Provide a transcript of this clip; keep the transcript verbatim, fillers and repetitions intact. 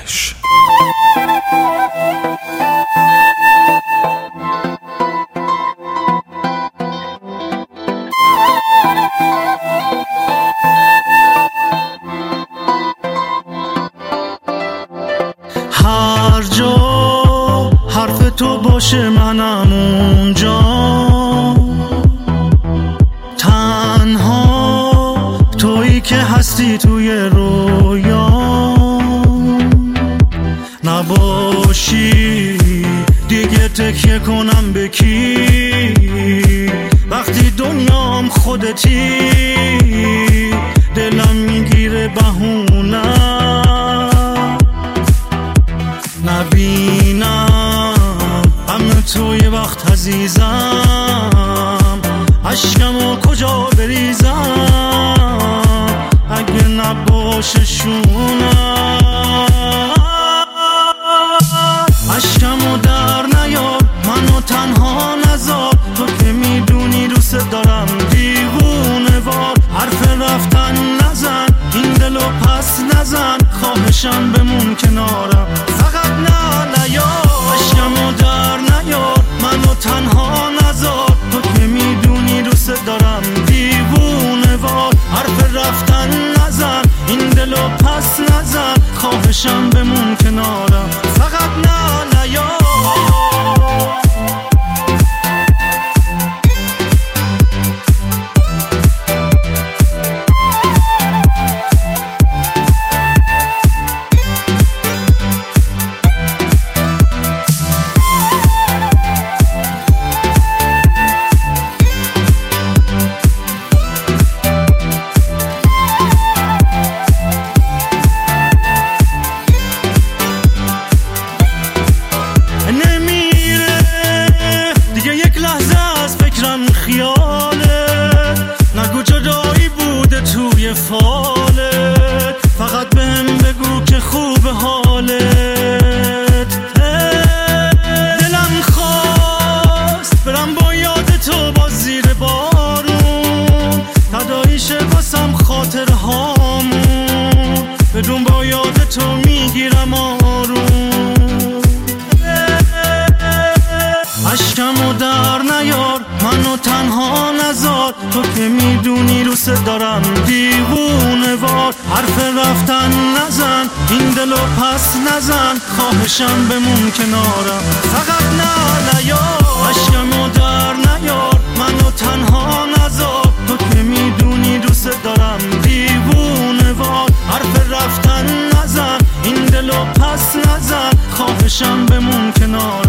عشق. هر جا حرف تو باشه منم اونجا، تنها تویی که هستی توی رویا، نباشی دیگه تکیه کنم به کی، وقتی دنیام خودتی دلم میگیره بهونم، نبینم غم تو یه وقت عزیزم، عشقمو کجا بریزم اگه نباشه شونم، عشقمو در نیار منو تنها نذار، تو که میدونی دوست دارم دیوونه وار، حرف رفتن نزن این دلو پس نزن، خواهشم بمون کنارم فقط نه نیار، عشقمو در نیار منو تنها نذار، تو که میدونی دوست دارم دیوونه وار، حرف رفتن نزن این دلو پس نزن، خواهشم بمون کنارم فقط نه نیار. نگو جدایی بوده توی فالت، فقط بهم بگو که خوب حالت، دلم خواست برم با یاد تو با زیر بارون، تداییشه واسم خاطر هامون، بدون با یاد تو میگیرم آروم، عشقمو در نیار منو تنها نذار، تو که میدونی دوست دارم دیوونه وار، حرف رفتن نزن این دلو پس نزن، خواهشم بمون کنارم فقط نه نیار، عشقمو در نیار منو تنها نذار، تو که میدونی دوست دارم دیوونه وار، حرف رفتن نزن این دلو پس نزن، خواهشم بمون کنارم.